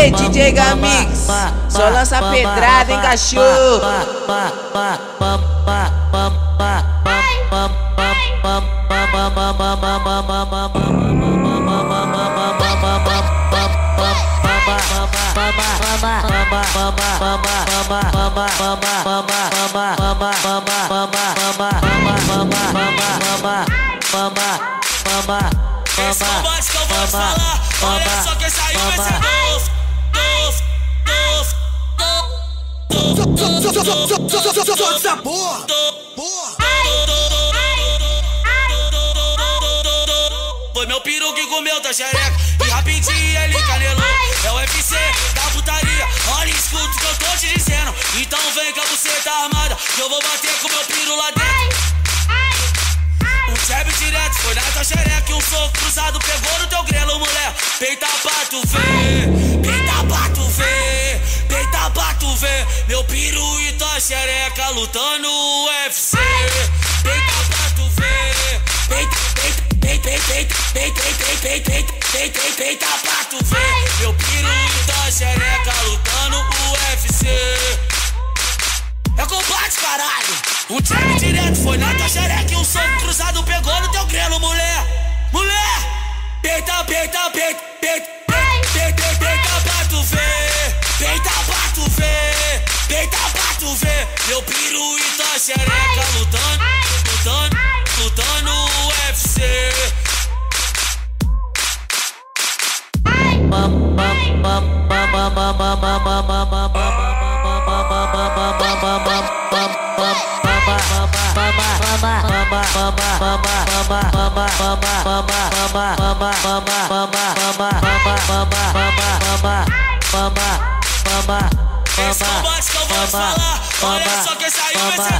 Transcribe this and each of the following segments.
Ei, DJ Gamix, só lança pedrada, hein, cachorro? Esse combate que eu vou te falar, olha só quem saiu vai ser Foi meu peru que comeu tua xereca e rapidinho ele canelou. É o UFC da putaria, olha e escuta o que eu tô te dizendo. Então vem com a buceta armada, que eu vou bater com meu piru lá dentro. Um jab direto foi na tua xereca e um soco cruzado pegou no teu grelo, mulher. Peita pra tu ver, peita pra tu ver, peita pra tu ver. Meu peru e tua xereca lutando no UFC. Peita pra tu ver, peita, peita, peita, peita, peita, peita, peita, peita pra tu ver. Meu peru e tua xereca lutando no UFC. É combate, caralho. Um jab direto foi na tua xereca e um soco cruzado pegou no teu grelo, mulher. Mulher, peita, peita, peita, peita, peita, peita pra tu ver. Peita pra tu ver, peita pra tu ver. Meu peru e tua xereca lutando, lutando, lutando no UFC. Esse combate que eu vou te falar, olha só quem saiu vai ser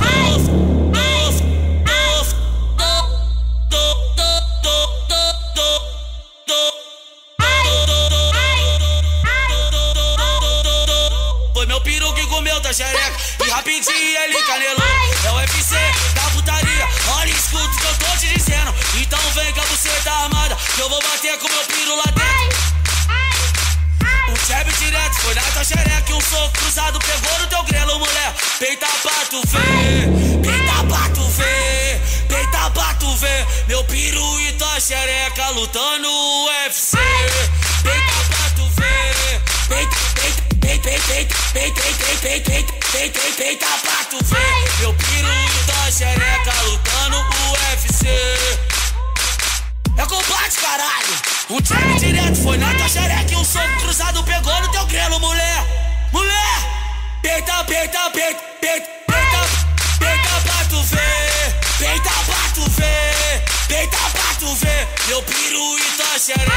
Foi meu peru que comeu tua xereca e rapidinho ele canelou. É o UFC da putaria, olha e escuta o que eu tô te dizendo. Então vem com a buceta armada, que eu vou bater com meu piru lá dentro. Um jab direto foi na tua xereca e um soco cruzado pegou no teu grelo, mulher. Peita pra tu ver, peita pra tu ver, peita pra tu ver. Meu peru e tua xereca lutando no UFC. Peita pra tu ver, peita, peita, peita, peita, peita, peita, peita, peita pra tu ver. Meu peru e tua xereca lutando no UFC. É combate, caralho. Um jab direto foi na tua xereca e um soco cruzado pegou no teu grelo, mulher. Mulher, peita, peita, peita, peita, peita, peita pra tu ver. Peita pra tu ver, peita pra tu ver. Meu peru e tua xereca